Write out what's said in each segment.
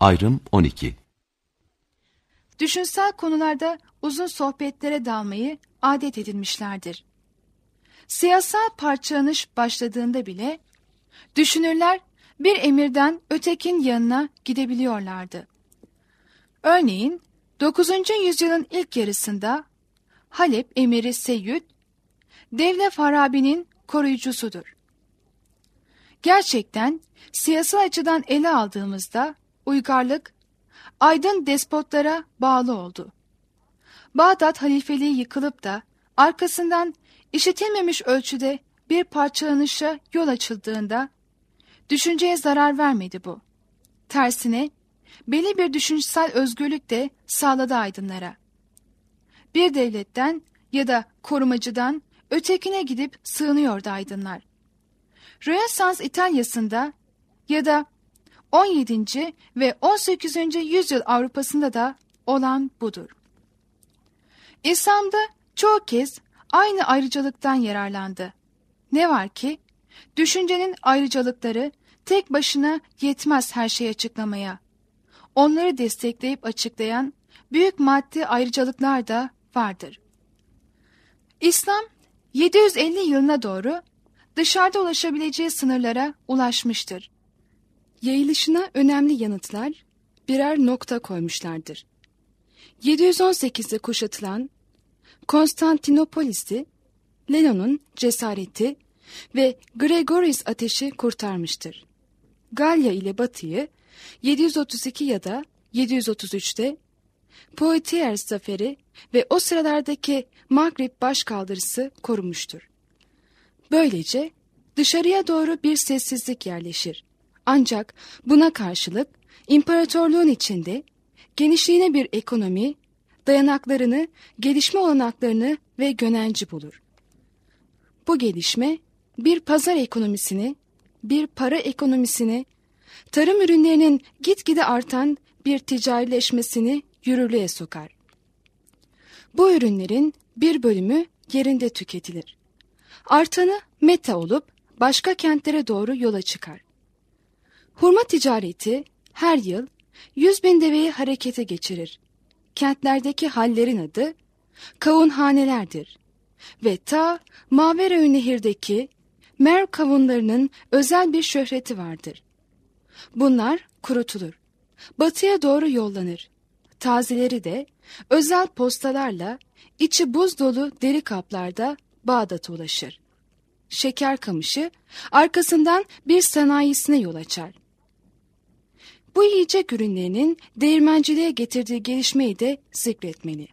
Ayrım 12. Düşünsel konularda uzun sohbetlere dalmayı adet edinmişlerdir. Siyasal parçalanış başladığında bile düşünürler bir emirden ötekinin yanına gidebiliyorlardı. Örneğin 9. yüzyılın ilk yarısında Halep emiri Seyyid, Devle Farabi'nin koruyucusudur. Gerçekten siyasal açıdan ele aldığımızda uygarlık aydın despotlara bağlı oldu. Bağdat halifeliği yıkılıp da arkasından işitilmemiş ölçüde bir parçalanışa yol açıldığında düşünceye zarar vermedi bu. Tersine belli bir düşünsel özgürlük de sağladı aydınlara. Bir devletten ya da korumacıdan ötekine gidip sığınıyordu aydınlar. Rönesans İtalya'sında ya da 17. ve 18. yüzyıl Avrupa'sında da olan budur. İslam'da çoğu kez aynı ayrıcalıktan yararlandı. Ne var ki, düşüncenin ayrıcalıkları tek başına yetmez her şeyi açıklamaya. Onları destekleyip açıklayan büyük maddi ayrıcalıklar da vardır. İslam 750 yılına doğru dışarıda ulaşabileceği sınırlara ulaşmıştır. Yayılışına önemli yanıtlar birer nokta koymuşlardır. 718'de kuşatılan Konstantinopolis'i Lenon'un cesareti ve Gregorius ateşi kurtarmıştır. Galya ile Batı'yı 732 ya da 733'te Poitiers zaferi ve o sıralardaki Maghrib başkaldırısı korumuştur. Böylece dışarıya doğru bir sessizlik yerleşir. Ancak buna karşılık imparatorluğun içinde genişliğine bir ekonomi, dayanaklarını, gelişme olanaklarını ve gönenci bulur. Bu gelişme bir pazar ekonomisini, bir para ekonomisini, tarım ürünlerinin gitgide artan bir ticarileşmesini yürürlüğe sokar. Bu ürünlerin bir bölümü yerinde tüketilir. Artanı meta olup başka kentlere doğru yola çıkar. Hurma ticareti her yıl 100.000 deveyi harekete geçirir. Kentlerdeki hallerin adı kavunhanelerdir. Ve ta Mavera Nehir'deki Merv kavunlarının özel bir şöhreti vardır. Bunlar kurutulur. Batıya doğru yollanır. Tazeleri de özel postalarla içi buz dolu deri kaplarda Bağdat'a ulaşır. Şeker kamışı arkasından bir sanayisine yol açar. Bu yiyecek ürünlerinin değirmenciliğe getirdiği gelişmeyi de zikretmeli.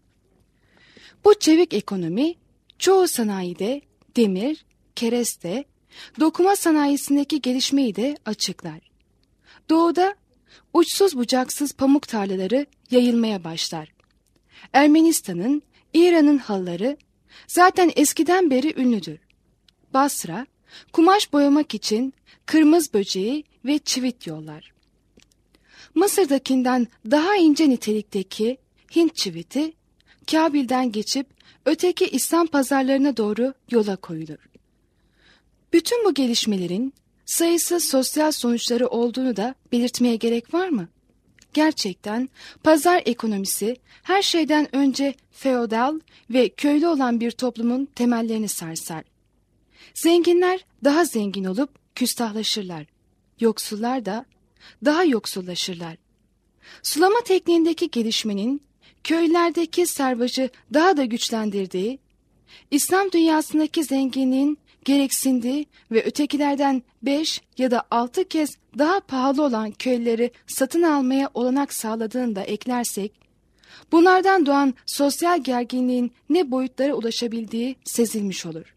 Bu çevik ekonomi çoğu sanayide demir, kereste, dokuma sanayisindeki gelişmeyi de açıklar. Doğuda uçsuz bucaksız pamuk tarlaları yayılmaya başlar. Ermenistan'ın, İran'ın halıları zaten eskiden beri ünlüdür. Basra, kumaş boyamak için kırmızı böceği ve çivit yollar. Mısır'dakinden daha ince nitelikteki Hint çiviti, Kabil'den geçip öteki İslam pazarlarına doğru yola koyulur. Bütün bu gelişmelerin sayısız sosyal sonuçları olduğunu da belirtmeye gerek var mı? Gerçekten pazar ekonomisi her şeyden önce feodal ve köylü olan bir toplumun temellerini sarsar. Zenginler daha zengin olup küstahlaşırlar. Yoksullar da daha yoksullaşırlar. Sulama tekniğindeki gelişmenin köylerdeki servacı daha da güçlendirdiği, İslam dünyasındaki zenginliğin gereksindiği ve ötekilerden 5 ya da 6 kez daha pahalı olan köyleri satın almaya olanak sağladığını da eklersek, bunlardan doğan sosyal gerginliğin ne boyutlara ulaşabildiği sezilmiş olur.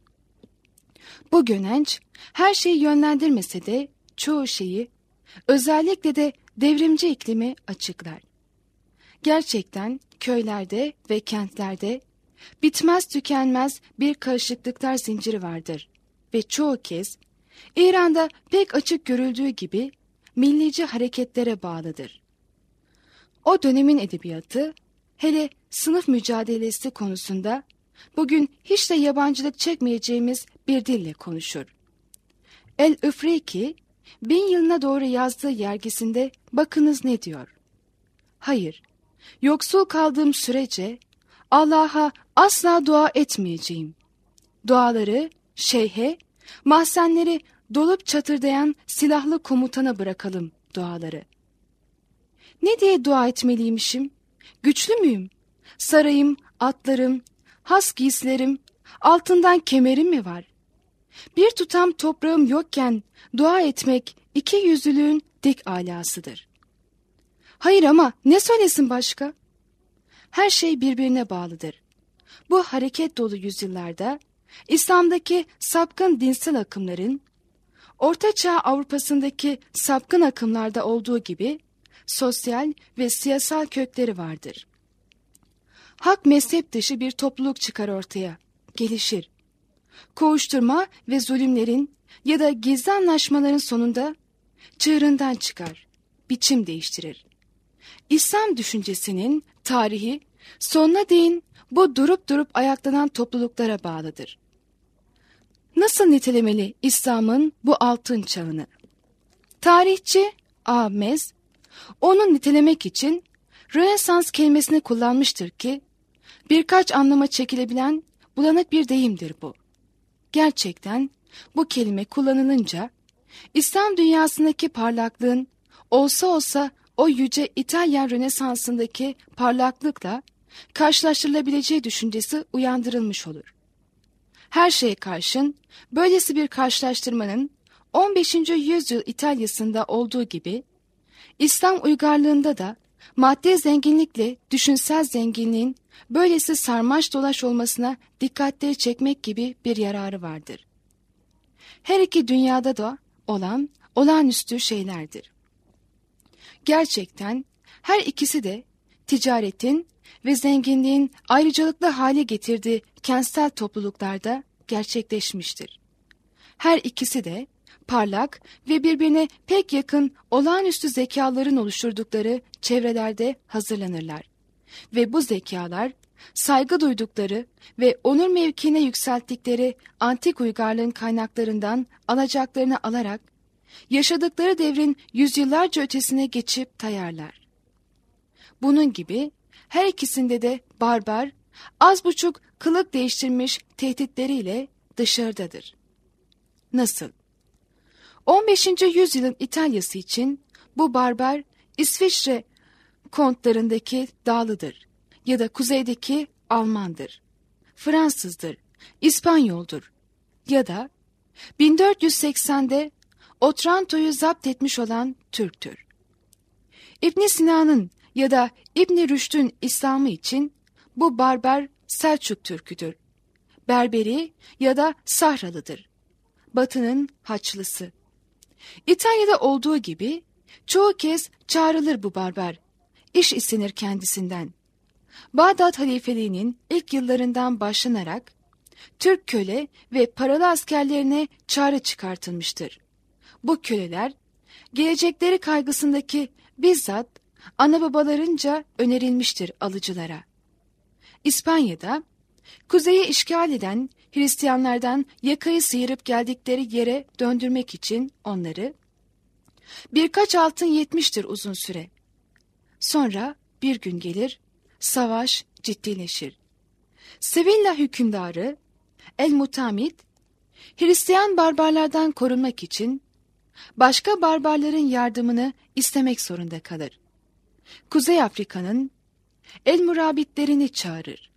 Bu gönenç her şeyi yönlendirmese de çoğu şeyi, özellikle de devrimci iklimi açıklar. Gerçekten köylerde ve kentlerde bitmez tükenmez bir karışıklıklar zinciri vardır ve çoğu kez İran'da pek açık görüldüğü gibi millici hareketlere bağlıdır. O dönemin edebiyatı, hele sınıf mücadelesi konusunda bugün hiç de yabancılık çekmeyeceğimiz bir dille konuşur. El-Üfriki, 1000 yılına doğru yazdığı yergisinde bakınız ne diyor. Hayır, yoksul kaldığım sürece Allah'a asla dua etmeyeceğim. Duaları şeyhe, mahzenleri dolup çatırdayan silahlı komutana bırakalım duaları. Ne diye dua etmeliymişim? Güçlü müyüm? Sarayım, atlarım, has giysilerim, altından kemerim mi var? Bir tutam toprağım yokken dua etmek ikiyüzlülüğün dik alasıdır. Hayır ama ne söylesin başka? Her şey birbirine bağlıdır. Bu hareket dolu yüzyıllarda İslam'daki sapkın dinsel akımların, Orta Çağ Avrupa'sındaki sapkın akımlarda olduğu gibi sosyal ve siyasal kökleri vardır. Hak mezhep dışı bir topluluk çıkar ortaya, gelişir. Kovuşturma ve zulümlerin ya da gizli anlaşmaların sonunda çığırından çıkar, biçim değiştirir. İslam düşüncesinin tarihi sonuna değin bu durup durup ayaklanan topluluklara bağlıdır. Nasıl nitelemeli İslam'ın bu altın çağını? Tarihçi A. Mez, onu nitelemek için Rönesans kelimesini kullanmıştır ki, birkaç anlama çekilebilen bulanık bir deyimdir bu. Gerçekten bu kelime kullanılınca, İslam dünyasındaki parlaklığın olsa olsa o yüce İtalyan Rönesansı'ndaki parlaklıkla karşılaştırılabileceği düşüncesi uyandırılmış olur. Her şeye karşın böylesi bir karşılaştırmanın 15. yüzyıl İtalya'sında olduğu gibi, İslam uygarlığında da maddi zenginlikle düşünsel zenginliğin böylesi sarmaş dolaş olmasına dikkatleri çekmek gibi bir yararı vardır. Her iki dünyada da olan olağanüstü şeylerdir. Gerçekten her ikisi de ticaretin ve zenginliğin ayrıcalıklı hale getirdiği kentsel topluluklarda gerçekleşmiştir. Her ikisi de parlak ve birbirine pek yakın olağanüstü zekaların oluşturdukları çevrelerde hazırlanırlar. Ve bu zekalar saygı duydukları ve onur mevkiine yükselttikleri antik uygarlığın kaynaklarından alacaklarını alarak yaşadıkları devrin yüzyıllarca ötesine geçip tayarlar. Bunun gibi her ikisinde de barbar, az buçuk kılık değiştirmiş tehditleriyle dışarıdadır. Nasıl? 15. yüzyılın İtalya'sı için bu barbar İsviçre kontlarındaki Dağlıdır ya da kuzeydeki Almandır, Fransızdır, İspanyoldur ya da 1480'de Otranto'yu zapt etmiş olan Türktür. İbn Sina'nın ya da İbn Rüşd'ün İslam'ı için bu barbar Selçuk Türküdür. Berberi ya da Sahralıdır. Batı'nın Haçlısı. İtalya'da olduğu gibi çoğu kez çağrılır bu barbar. İş istenir kendisinden. Bağdat halifeliğinin ilk yıllarından başlanarak Türk köle ve paralı askerlerine çağrı çıkartılmıştır. Bu köleler gelecekleri kaygısındaki bizzat ana babalarınca önerilmiştir alıcılara. İspanya'da kuzeyi işgal eden Hristiyanlardan yakayı sıyırıp geldikleri yere döndürmek için onları birkaç altın yetmiştir uzun süre. Sonra bir gün gelir, savaş ciddileşir. Sevilla hükümdarı El-Mutamid, Hristiyan barbarlardan korunmak için başka barbarların yardımını istemek zorunda kalır. Kuzey Afrika'nın El-Murabitlerini çağırır.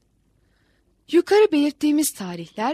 Yukarı belirttiğimiz tarihler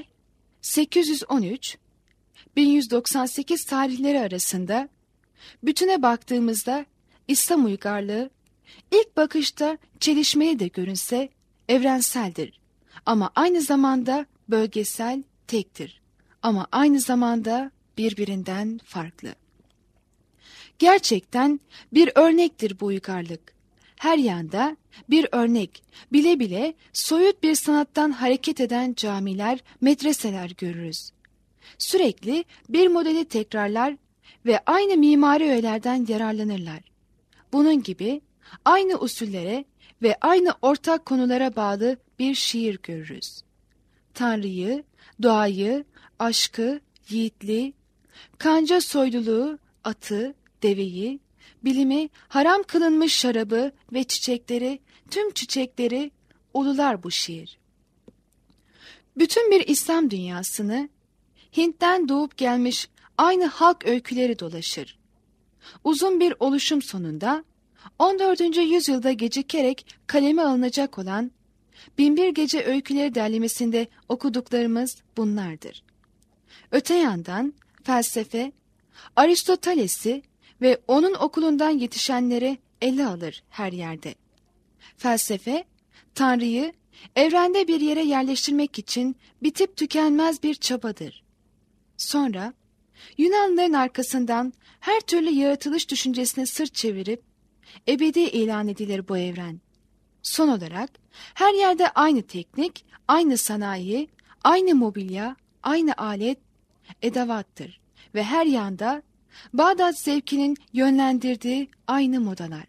813-1198 tarihleri arasında bütüne baktığımızda İslam uygarlığı ilk bakışta çelişmeli de görünse evrenseldir. Ama aynı zamanda bölgesel, tektir. Ama aynı zamanda birbirinden farklı. Gerçekten bir örnektir bu uygarlık. Her yanda bir örnek, bile bile soyut bir sanattan hareket eden camiler, medreseler görürüz. Sürekli bir modeli tekrarlar ve aynı mimari öğelerden yararlanırlar. Bunun gibi aynı usullere ve aynı ortak konulara bağlı bir şiir görürüz. Tanrı'yı, doğayı, aşkı, yiğitliği, kanca soyluluğu, atı, deveyi, bilimi, haram kılınmış şarabı ve çiçekleri, tüm çiçekleri ulular bu şiir. Bütün bir İslam dünyasını Hint'ten doğup gelmiş aynı halk öyküleri dolaşır. Uzun bir oluşum sonunda 14. yüzyılda gecikerek kaleme alınacak olan Binbir Gece Öyküleri derlemesinde okuduklarımız bunlardır. Öte yandan felsefe, Aristoteles'i ve onun okulundan yetişenleri ele alır her yerde. Felsefe, Tanrı'yı evrende bir yere yerleştirmek için bitip tükenmez bir çabadır. Sonra, Yunanlıların arkasından her türlü yaratılış düşüncesine sırt çevirip, ebedi ilan edilir bu evren. Son olarak, her yerde aynı teknik, aynı sanayi, aynı mobilya, aynı alet, edavattır ve her yanda Bağdat zevkinin yönlendirdiği aynı modalar.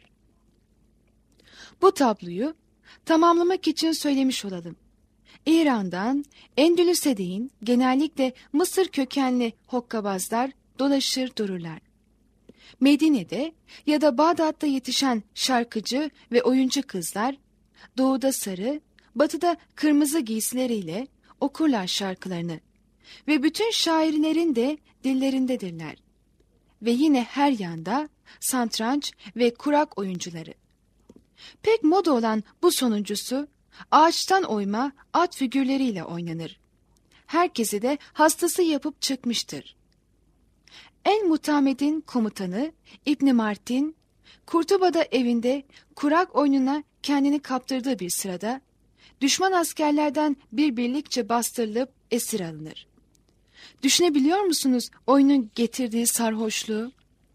Bu tabloyu tamamlamak için söylemiş olalım. İran'dan Endülüs'e değin genellikle Mısır kökenli hokkabazlar dolaşır dururlar. Medine'de ya da Bağdat'ta yetişen şarkıcı ve oyuncu kızlar, doğuda sarı, batıda kırmızı giysileriyle okurlar şarkılarını ve bütün şairlerin de dillerindedirler. Ve yine her yanda satranç ve kurak oyuncuları. Pek moda olan bu sonuncusu, ağaçtan oyma at figürleriyle oynanır. Herkesi de hastası yapıp çıkmıştır. El-Mutamed'in komutanı İbn Martin, Kurtuba'da evinde kurak oyununa kendini kaptırdığı bir sırada, düşman askerlerden bir birlikçe bastırılıp esir alınır. Düşünebiliyor musunuz oyunun getirdiği sarhoşluğu?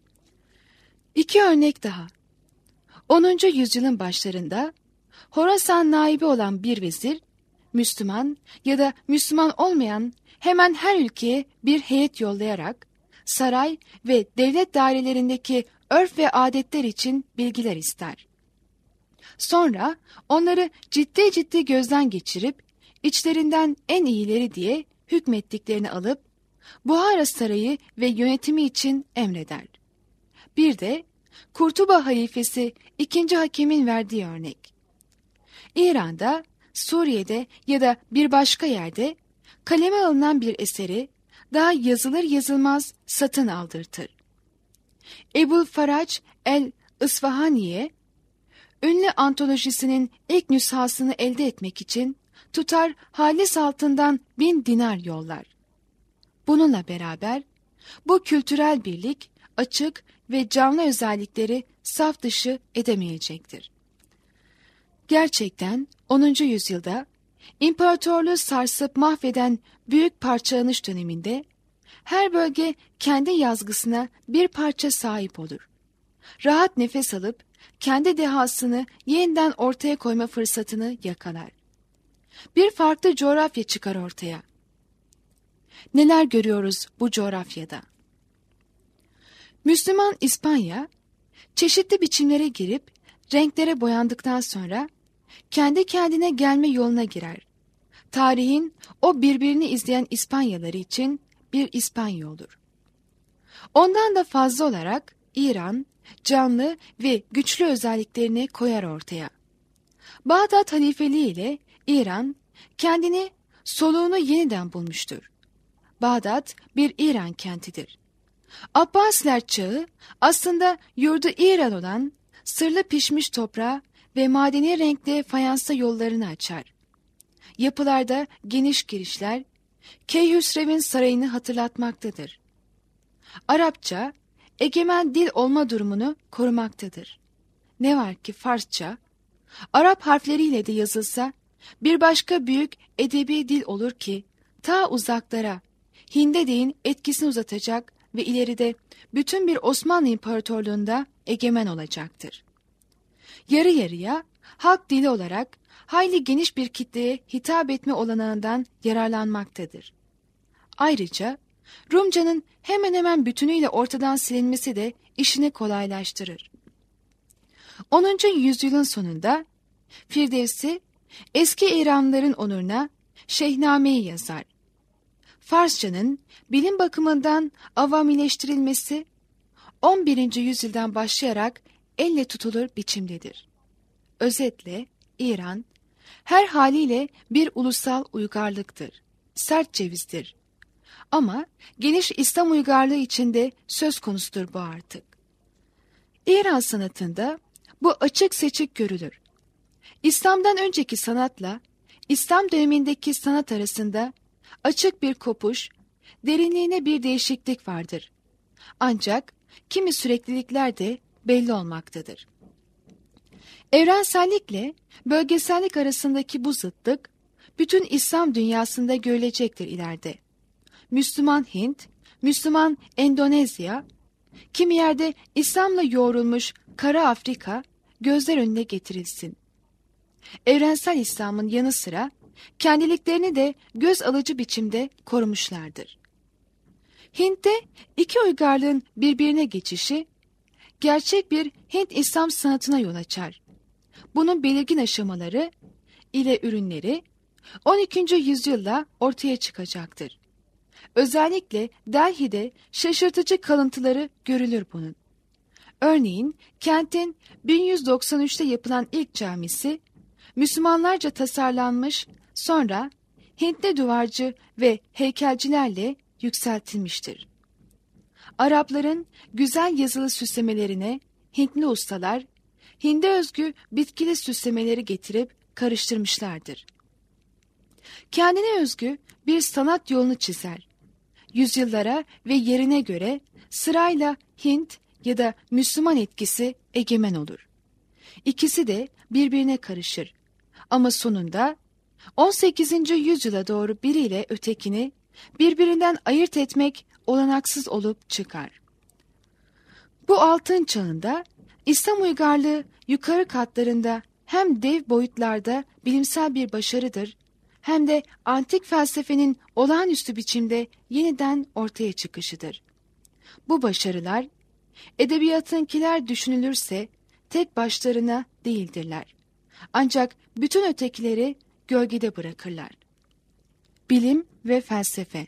İki örnek daha. 10. yüzyılın başlarında Horasan naibi olan bir vezir, Müslüman ya da Müslüman olmayan hemen her ülkeye bir heyet yollayarak saray ve devlet dairelerindeki örf ve adetler için bilgiler ister. Sonra onları ciddi ciddi gözden geçirip içlerinden en iyileri diye hükmettiklerini alıp Buhara Sarayı ve yönetimi için emreder. Bir de Kurtuba halifesi 2. Hakem'in verdiği örnek. İran'da, Suriye'de ya da bir başka yerde kaleme alınan bir eseri daha yazılır yazılmaz satın aldırtır. Ebul Farac el-Isfahani'ye ünlü antolojisinin ilk nüshasını elde etmek için tutar halis altından 1000 dinar yollar. Bununla beraber bu kültürel birlik açık ve canlı özellikleri saf dışı edemeyecektir. Gerçekten 10. yüzyılda imparatorluğu sarsıp mahveden büyük parçalanış döneminde her bölge kendi yazgısına bir parça sahip olur. Rahat nefes alıp kendi dehasını yeniden ortaya koyma fırsatını yakalar. Bir farklı coğrafya çıkar ortaya. Neler görüyoruz bu coğrafyada? Müslüman İspanya, çeşitli biçimlere girip renklere boyandıktan sonra kendi kendine gelme yoluna girer. Tarihin o birbirini izleyen İspanyaları için bir İspanya olur. Ondan da fazla olarak İran, canlı ve güçlü özelliklerini koyar ortaya. Bağdat halifeliği ile İran kendini soluğunu yeniden bulmuştur. Bağdat bir İran kentidir. Abbasiler çağı aslında yurdu İran olan sırlı pişmiş toprağa ve madeni renkli fayansa yollarını açar. Yapılarda geniş girişler Keyhüsrev'in sarayını hatırlatmaktadır. Arapça egemen dil olma durumunu korumaktadır. Ne var ki Farsça, Arap harfleriyle de yazılsa bir başka büyük edebi dil olur ki ta uzaklara, Hind'e değin etkisini uzatacak ve ileride bütün bir Osmanlı İmparatorluğu'nda egemen olacaktır. Yarı yarıya halk dili olarak hayli geniş bir kitleye hitap etme olanağından yararlanmaktadır. Ayrıca Rumca'nın hemen hemen bütünüyle ortadan silinmesi de işini kolaylaştırır. 10. yüzyılın sonunda Firdevsi eski İranlıların onuruna Şehname'yi yazar. Farsçanın bilim bakımından avamileştirilmesi 11. yüzyıldan başlayarak elle tutulur biçimdedir. Özetle İran her haliyle bir ulusal uygarlıktır, sert cevizdir. Ama geniş İslam uygarlığı içinde söz konusudur bu artık. İran sanatında bu açık seçik görülür. İslam'dan önceki sanatla İslam dönemindeki sanat arasında açık bir kopuş, derinliğine bir değişiklik vardır. Ancak kimi süreklilikler de belli olmaktadır. Evrensellikle bölgesellik arasındaki bu zıtlık, bütün İslam dünyasında görülecektir ileride. Müslüman Hint, Müslüman Endonezya, kimi yerde İslam'la yoğrulmuş Kara Afrika gözler önüne getirilsin. Evrensel İslam'ın yanı sıra kendiliklerini de göz alıcı biçimde korumuşlardır. Hint'te iki uygarlığın birbirine geçişi, gerçek bir Hint İslam sanatına yol açar. Bunun belirgin aşamaları ile ürünleri 12. yüzyılla ortaya çıkacaktır. Özellikle Delhi'de şaşırtıcı kalıntıları görülür bunun. Örneğin kentin 1193'te yapılan ilk camisi, Müslümanlarca tasarlanmış, sonra Hintli duvarcı ve heykelcilerle yükseltilmiştir. Arapların güzel yazılı süslemelerine Hintli ustalar, Hind'e özgü bitkili süslemeleri getirip karıştırmışlardır. Kendine özgü bir sanat yolunu çizer. Yüzyıllara ve yerine göre sırayla Hint ya da Müslüman etkisi egemen olur. İkisi de birbirine karışır. Ama sonunda 18. yüzyıla doğru biriyle ötekini birbirinden ayırt etmek olanaksız olup çıkar. Bu altın çağında İslam uygarlığı yukarı katlarında hem dev boyutlarda bilimsel bir başarıdır, hem de antik felsefenin olağanüstü biçimde yeniden ortaya çıkışıdır. Bu başarılar, edebiyatınkiler düşünülürse tek başlarına değildirler. Ancak bütün ötekileri gölgede bırakırlar. Bilim ve felsefe.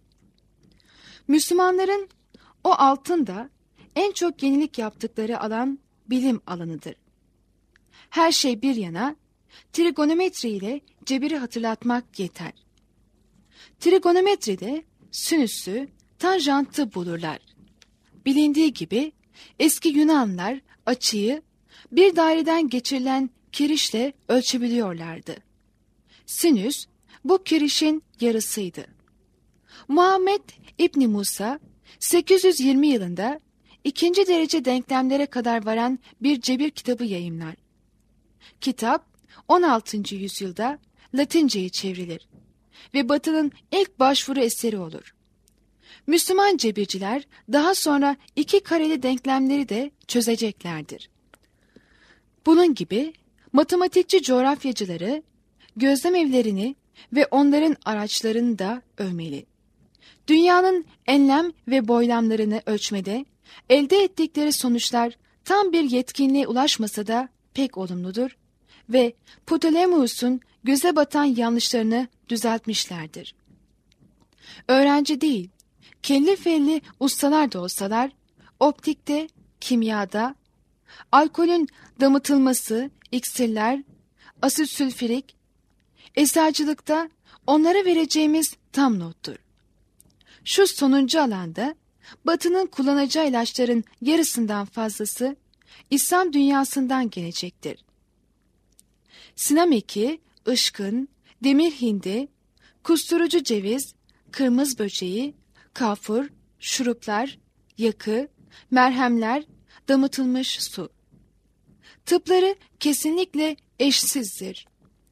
Müslümanların o altında en çok yenilik yaptıkları alan bilim alanıdır. Her şey bir yana, trigonometri ile cebiri hatırlatmak yeter. Trigonometride sinüsü, tanjantı bulurlar. Bilindiği gibi eski Yunanlar açıyı bir daireden geçirilen kirişle ölçebiliyorlardı. Sinüs bu kirişin yarısıydı. Muhammed İbni Musa 820 yılında 2. derece denklemlere kadar varan bir cebir kitabı yayımlar. Kitap 16. yüzyılda Latinceye çevrilir ve Batı'nın ilk başvuru eseri olur. Müslüman cebirciler daha sonra 2 kareli denklemleri de çözeceklerdir. Bunun gibi matematikçi coğrafyacıları, gözlem evlerini ve onların araçlarını da övmeli. Dünyanın enlem ve boylamlarını ölçmede elde ettikleri sonuçlar tam bir yetkinliğe ulaşmasa da pek olumludur ve Ptolemaios'un göze batan yanlışlarını düzeltmişlerdir. Öğrenci değil, kelli felli ustalar da olsalar, optikte, kimyada, alkolün damıtılması, iksirler, asit sülfürik, eczacılıkta onlara vereceğimiz tam nottur. Şu sonuncu alanda, Batı'nın kullanacağı ilaçların yarısından fazlası İslam dünyasından gelecektir. Sinameki, ışkın, demir hindi, kusturucu ceviz, kırmızı böceği, kafur, şuruplar, yakı, merhemler, damıtılmış su. Tıpları kesinlikle eşsizdir.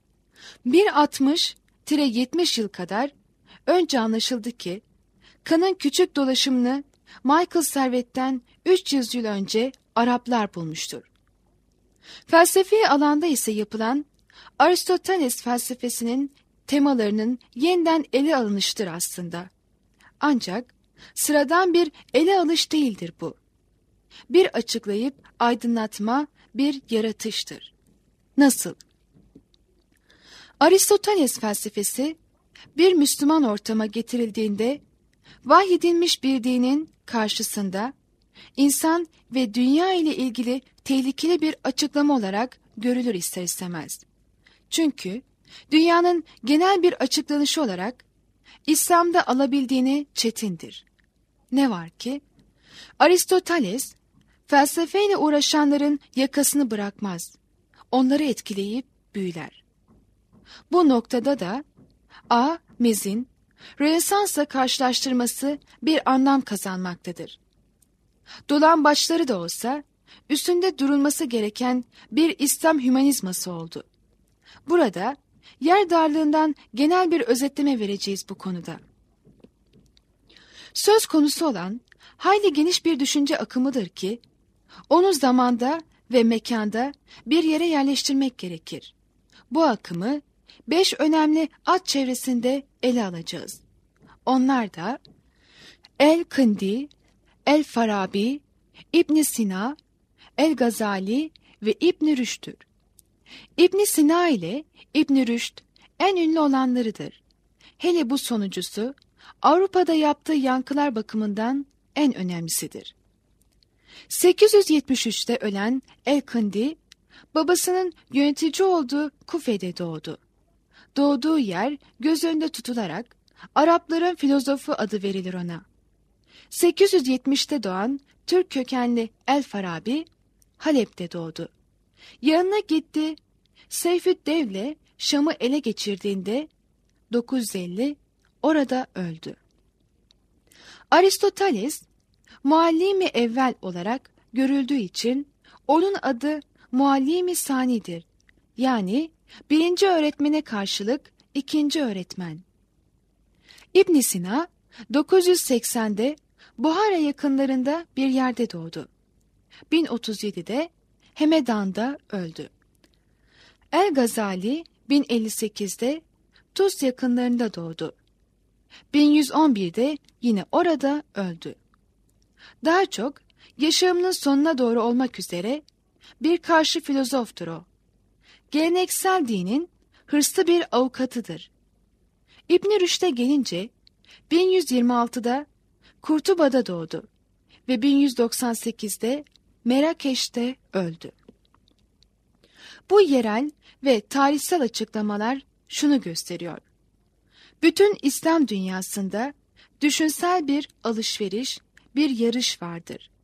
160-70 yıl kadar önce anlaşıldı ki, kanın küçük dolaşımını Michael Servet'ten 300 yıl önce Araplar bulmuştur. Felsefi alanda ise yapılan Aristoteles felsefesinin temalarının yeniden ele alınıştır aslında. Ancak sıradan bir ele alış değildir bu. Bir açıklayıp aydınlatma, bir yaratıştır. Nasıl? Aristoteles felsefesi bir Müslüman ortama getirildiğinde vahyedilmiş bir dinin karşısında insan ve dünya ile ilgili tehlikeli bir açıklama olarak görülür ister istemez. Çünkü dünyanın genel bir açıklanışı olarak İslam'da alabildiğini çetindir. Ne var ki Aristoteles felsefeyle uğraşanların yakasını bırakmaz. Onları etkileyip büyüler. Bu noktada da Mez'in Rönesans'la karşılaştırması bir anlam kazanmaktadır. Dolambaçları da olsa üstünde durulması gereken bir İslam hümanizması oldu. Burada yer darlığından genel bir özetleme vereceğiz bu konuda. Söz konusu olan hayli geniş bir düşünce akımıdır ki, onu zamanda ve mekanda bir yere yerleştirmek gerekir. Bu akımı 5 önemli ad çevresinde ele alacağız. Onlar da El-Kindi, El-Farabi, İbn Sina, El-Gazali ve İbn Rüşd'tür. İbn Sina ile İbn Rüşd en ünlü olanlarıdır. Hele bu sonuncusu Avrupa'da yaptığı yankılar bakımından en önemlisidir. 873'te ölen El-Kindi, babasının yönetici olduğu Kufe'de doğdu. Doğduğu yer göz önünde tutularak Arapların filozofu adı verilir ona. 870'te doğan Türk kökenli El-Farabi, Halep'te doğdu. Yanına gitti, Seyfüddevle Şam'ı ele geçirdiğinde 950 orada öldü. Aristoteles, muallimi evvel olarak görüldüğü için onun adı muallimi sanidir. Yani birinci öğretmene karşılık ikinci öğretmen. İbn Sina 980'de Buhara yakınlarında bir yerde doğdu. 1037'de Hemedan'da öldü. El-Gazali 1058'de Tuz yakınlarında doğdu. 1111'de yine orada öldü. Daha çok yaşamının sonuna doğru olmak üzere bir karşı filozoftur o. Geleneksel dinin hırslı bir avukatıdır. İbn Rüşd'e gelince 1126'da Kurtuba'da doğdu ve 1198'de Merakeş'te öldü. Bu yerel ve tarihsel açıklamalar şunu gösteriyor. Bütün İslam dünyasında düşünsel bir alışveriş, bir yarış vardır.